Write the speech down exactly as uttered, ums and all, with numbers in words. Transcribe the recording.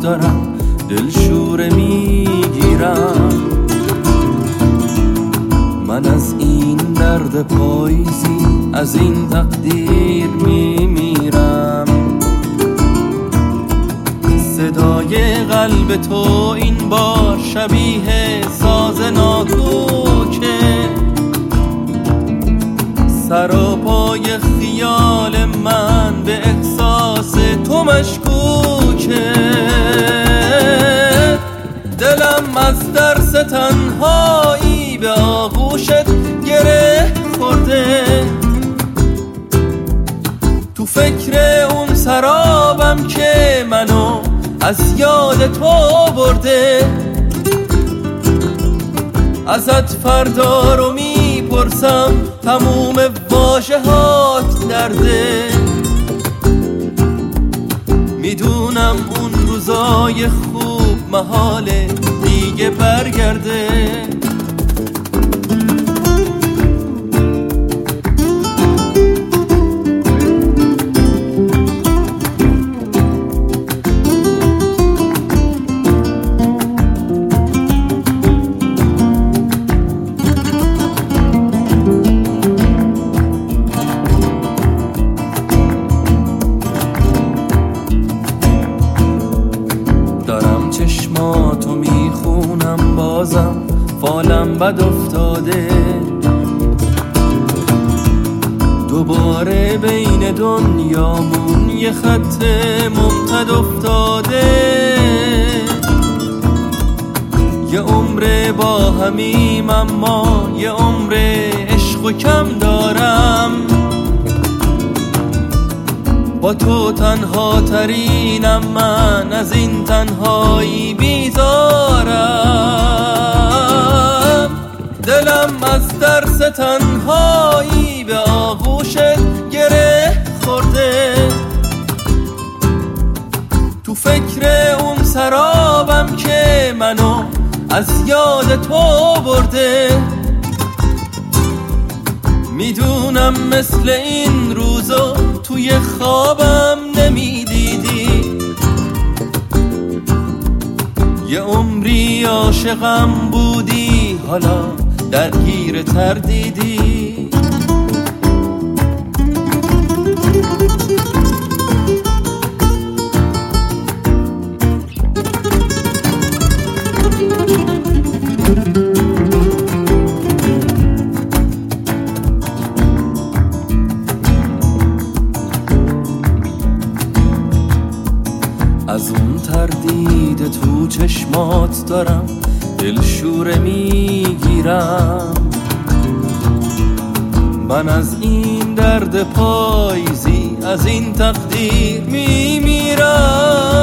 دارم دلشوره میگیرم. من از این درد پاییزی از این تقدیر میمیرم. صدای قلب تو این بار شبیه ساز ناکوکه، سراپای خیال من به احساس تو مشکوکه. دلم از درس تنهایی به آغوشت گره خورده، تو فکر اون سرابم که منو از یاد تو برده. ازت فردا رو میپرسم تموم واژه‌هات درده. میدونم اون روزای خوب محاله دیگه برگرده. چشماتو میخونم بازم فالم بد افتاده. دوباره بین دنیامون یه خط ممتد افتاده. یه عمر با همیم اما یه عمر عشق و کم دارم. با تو تنها ترینم من از این تنهایی بیزارم. دلم از درس تنهایی به آغوشت گره خورده، تو فکر اون سرابم که منو از یاد تو برده. میدونم مثل این روزا توی خوابم نمیدیدی. یه عمری عاشقم بودی حالا درگیر تردیدی. از اون تردید تو چشمات دارم دلشوره میگیرم. من از این درد پاییزی از این تقدیر میمیرم.